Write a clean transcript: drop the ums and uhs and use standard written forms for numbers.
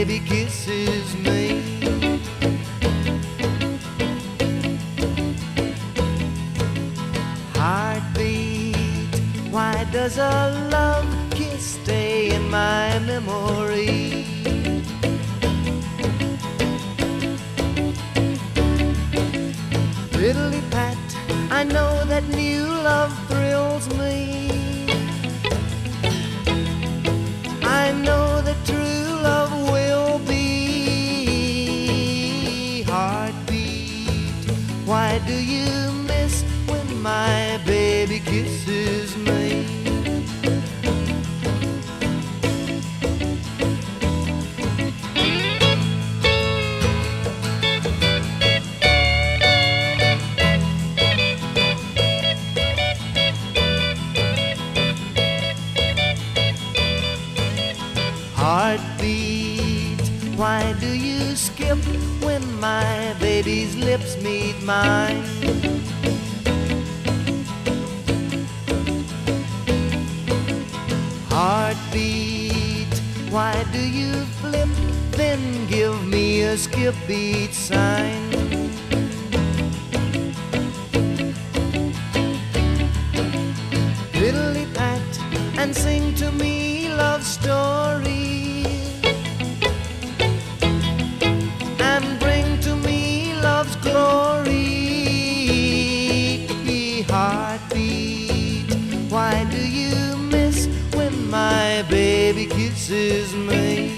baby kisses me. Heartbeat, why does a love kiss stay in my memory? Fiddly pat, I know that new love thrills me. I know that true love will be. Heartbeat, why do you miss when my baby kisses me? Heartbeat, why do you skip when my baby's lips meet mine? Heartbeat, why do you flip, then give me a skip beat sign? Fiddly pat and sing to me love stories, and bring to me love's glory. Heartbeat, why do you miss when my baby kisses me?